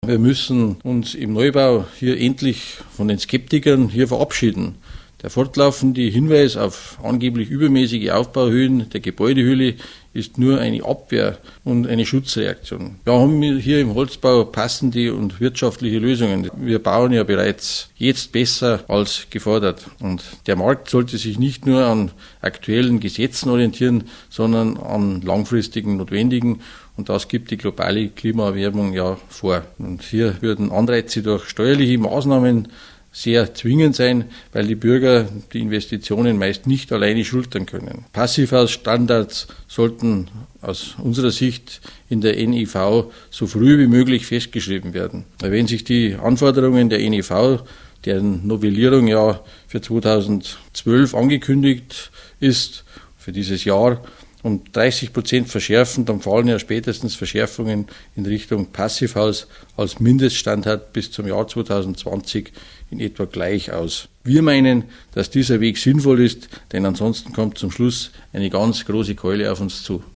Wir müssen uns im Neubau hier endlich von den Skeptikern hier verabschieden. Der fortlaufende Hinweis auf angeblich übermäßige Aufbauhöhen der Gebäudehülle ist nur eine Abwehr und eine Schutzreaktion. Wir haben hier im Holzbau passende und wirtschaftliche Lösungen. Wir bauen ja bereits jetzt besser als gefordert. Und der Markt sollte sich nicht nur an aktuellen Gesetzen orientieren, sondern an langfristigen notwendigen. Und das gibt die globale Klimaerwärmung ja vor. Und hier würden Anreize durch steuerliche Maßnahmen sehr zwingend sein, weil die Bürger die Investitionen meist nicht alleine schultern können. Passivhausstandards sollten aus unserer Sicht in der NEV so früh wie möglich festgeschrieben werden. Wenn sich die Anforderungen der NEV, deren Novellierung ja für 2012 angekündigt ist, für dieses Jahr, um 30% verschärfen, dann fallen ja spätestens Verschärfungen in Richtung Passivhaus als Mindeststandard bis zum Jahr 2020 in etwa gleich aus. Wir meinen, dass dieser Weg sinnvoll ist, denn ansonsten kommt zum Schluss eine ganz große Keule auf uns zu.